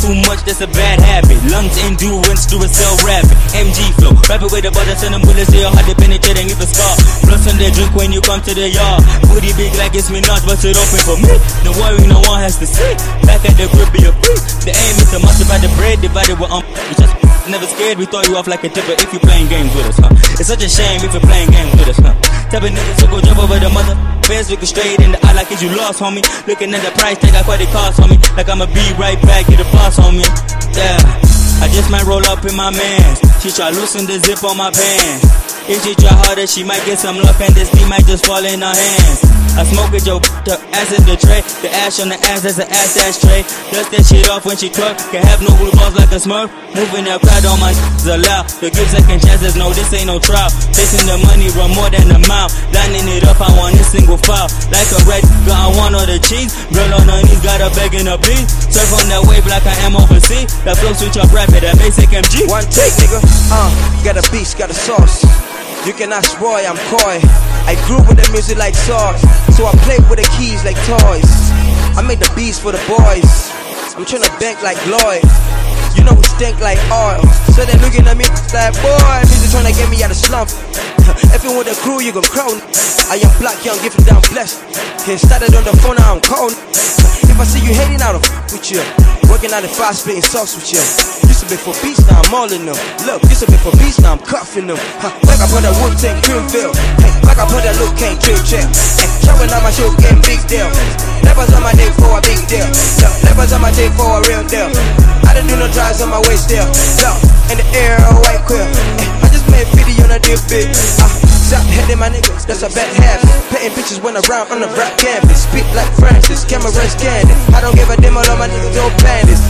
too much, that's a bad habit. Lungs endurance, do a cell rapid. MG flow, rapid with the butter, send them bullets, they all hard to penetrate and leave a scar. Plus on their drink when you come to the yard. Booty big like it's Minaj, bust it open for me. Don't worry, no one has to see. Back at the crib, be a freak. The aim is to multiply the bread, divided with we just never scared, we throw you off like a tipper if you playing games with us, huh? It's such a shame if you're playing games with us, huh? Type of niggas who go jump over the mother fence, looking straight in the eye like is you lost, homie. Looking at the price tag, like what it cost, homie. Like I'ma be right back, get a boss, homie. Yeah, I just might roll up in my mans. She try loosen the zip on my pants. If she try harder, she might get some luck and this D might just fall in her hands. I smoke it, yo, the ass is the tray. The ash on the ass, that's an ass ashtray. Dust that shit off when she twerk. Can have no blue balls like a smurf. Moving that crowd on my allowed. To give second chances, no, this ain't no trial. Chasing the money, run more than a mile. Lining it up, I want this single file. Like a red, got I want all the cheese. Girl on her knees, got her begging a please. Surf on that wave like I am overseas. That flow switch up rapid, that basic MG. One take, nigga. Got a beast, got a sauce. You can ask Roy, I'm coy. I grew with the music like sauce, so I play with the keys like toys. I made the beats for the boys. I'm tryna bank like Lloyd. You know we stink like oil. So they looking at me like, boy, music tryna get me out of slump. If you with the crew, you gon' crown. I am black, young, gifted, down, blessed. Get started on the phone, now I'm cold. If I see you hating, I don't with you. Working out the fast, spitting sauce with you. Used to be for beats, now I'm all in them. Look, used to be for beats, now I'm cuffing them. Back up on that Wu-Tang Creamville. Hey, back up on that Luke Kane chill check. Hey, showing out my show, getting big deal. Levels on my dick for a big deal. Look, levels on my dick for a real deal. I don't do no drives on my waist still. Look, in the air, a white quill. Hey, I just made 50 on a dip bit. Stop heading my niggas, that's a bad habit. Painting pictures when around on the rap canvas. Speak like Francis, camera scanning. I don't give a damn, all my niggas don't plan this.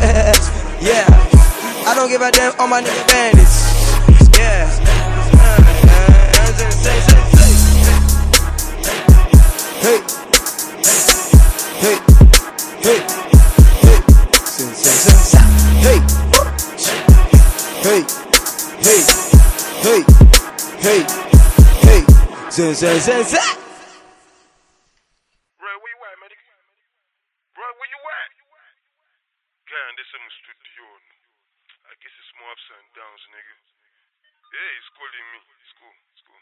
Yeah, I don't give a damn, all my niggas bandits. Yeah. Hey, hey, hey, hey, hey, hey, hey, hey, zin, zin, zin, zin. Right, where you at, man? Bro, where you at? God, this is studio. I guess it's more ups and downs, nigga. Yeah, it's cool in me. It's cool.